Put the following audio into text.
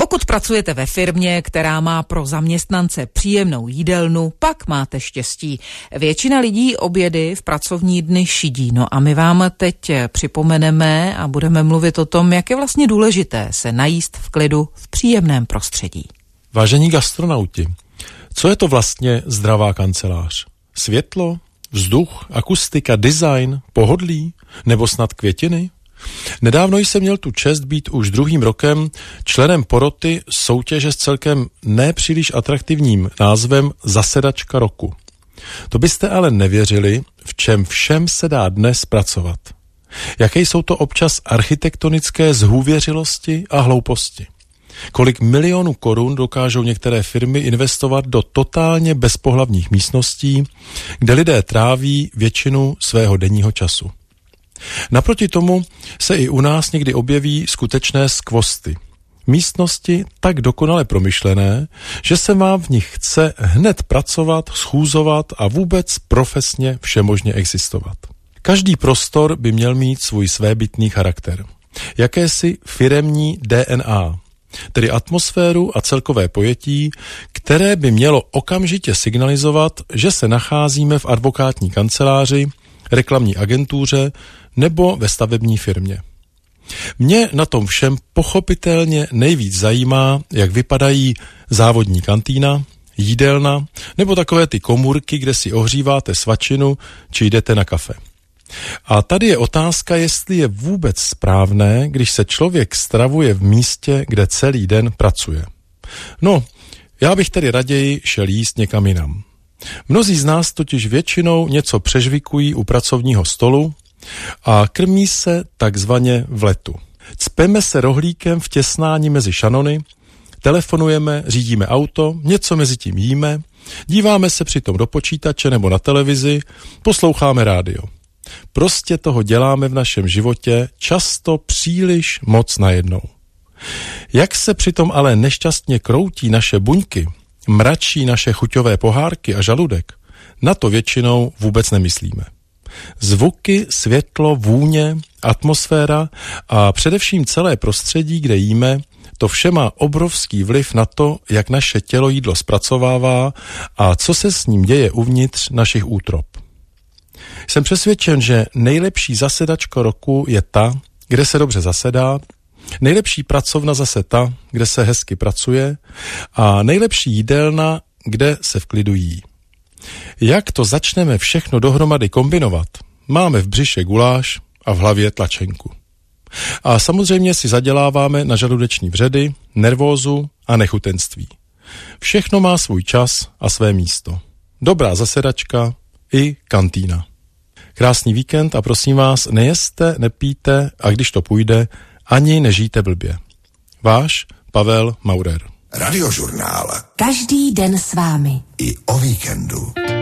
Pokud pracujete ve firmě, která má pro zaměstnance příjemnou jídelnu, pak máte štěstí. Většina lidí obědy v pracovní dny šidí. No a my vám teď připomeneme a budeme mluvit o tom, jak je vlastně důležité se najíst v klidu v příjemném prostředí. Vážení gastronauti, co je to vlastně zdravá kancelář? Světlo, vzduch, akustika, design, pohodlí nebo snad květiny? Nedávno jsem měl tu čest být už druhým rokem členem poroty soutěže s celkem nepříliš atraktivním názvem Zasedačka roku. To byste ale nevěřili, v čem všem se dá dnes pracovat. Jaké jsou to občas architektonické zhůvěřilosti a hlouposti. Kolik milionů korun dokážou některé firmy investovat do totálně bezpohlavních místností, kde lidé tráví většinu svého denního času. Naproti tomu se i u nás někdy objeví skutečné skvosty. Místnosti tak dokonale promyšlené, že se vám v nich chce hned pracovat, schůzovat a vůbec profesně všemožně existovat. Každý prostor by měl mít svůj svébytný charakter. Jakési firemní DNA, tedy atmosféru a celkové pojetí, které by mělo okamžitě signalizovat, že se nacházíme v advokátní kanceláři, reklamní agentuře nebo ve stavební firmě. Mě na tom všem pochopitelně nejvíc zajímá, jak vypadají závodní kantýna, jídelna nebo takové ty komůrky, kde si ohříváte svačinu či jdete na kafe. A tady je otázka, jestli je vůbec správné, když se člověk stravuje v místě, kde celý den pracuje. No, já bych tedy raději šel jíst někam jinam. Mnozí z nás totiž většinou něco přežvikují u pracovního stolu a krmí se takzvaně v letu. Cpeme se rohlíkem v těsnání mezi šanony, telefonujeme, řídíme auto, něco mezi tím jíme, díváme se přitom do počítače nebo na televizi, posloucháme rádio. Prostě toho děláme v našem životě často příliš moc najednou. Jak se přitom ale nešťastně kroutí naše buňky, mračí naše chuťové pohárky a žaludek, na to většinou vůbec nemyslíme. Zvuky, světlo, vůně, atmosféra a především celé prostředí, kde jíme, to vše má obrovský vliv na to, jak naše tělo jídlo zpracovává a co se s ním děje uvnitř našich útrob. Jsem přesvědčen, že nejlepší zasedačka roku je ta, kde se dobře zasedá, nejlepší pracovna zase ta, kde se hezky pracuje a nejlepší jídelna, kde se v klidu jí. Jak to začneme všechno dohromady kombinovat? Máme v břiše guláš a v hlavě tlačenku. A samozřejmě si zaděláváme na žaludeční vředy, nervózu a nechutenství. Všechno má svůj čas a své místo. Dobrá zasedačka i kantýna. Krásný víkend a prosím vás, nejeste, nepijte a když to půjde, ani nežijte blbě. Váš Pavel Maurer. Radiožurnál. Každý den s vámi. I o víkendu.